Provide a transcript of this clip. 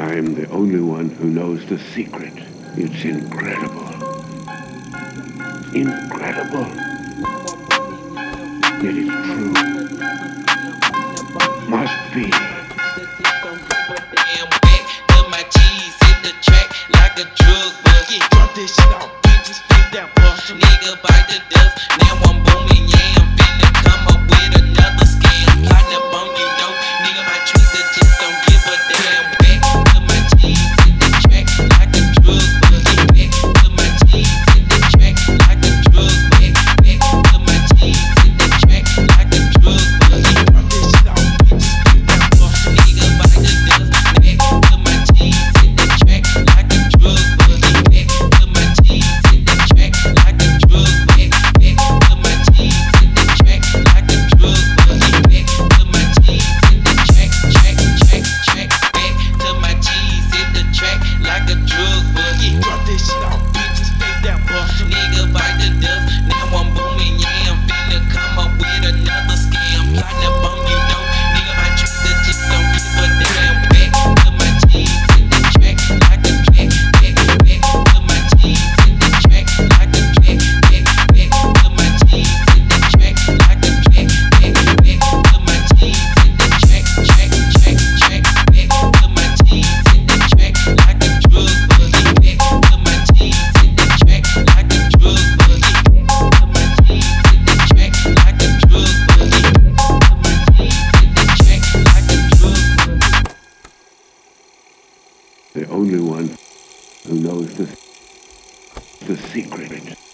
I'm the only one who knows the secret. It's incredible. Incredible. Yet it's true. Must be. Damn back to my cheese, hit the track like a drug buggy. Drop this shit off, bitches, spit that bust. Nigga bite the dust, now I'm booming, yeah, I'm finna come up with another scam. Plotting up on you, though, nigga, my trees that just don't give a damn. Back to my cheese, hit the track like a drug buggy. Back to my cheese, hit the track like a drug buggy. Back to my cheese, hit the track like a drug buggy. Drop this shit off, bitches, spit that bust. Nigga bite the dust. Back to my cheese, hit the track like a drug buggy. Back to my cheese, hit the track like a drug buggy. Back to my cheese, hit the track like a drug buggy. Back to my cheese, hit the track. Back to my cheese, hit the track like a drug buggy. Drop this shit off, bitches, fake that bust. Nigga bite the dust, now I'm booming, yeah, I'm finna come up with another scam. Plotting up on you, though, nigga, my trick that just don't give a damn. Back to my cheese, hit the track like a track. Back to my cheese, hit the track like a track. Back to my cheese, hit the track like a track. Back to my cheese, hit the track. Back to my cheese, hit the track like a drug buggy. Back to my cheese, hit the track like a drug buggy. To my cheese, hit the track like a drug buggy. To my cheese, hit the track like a drug buggy. The only one who knows the secret.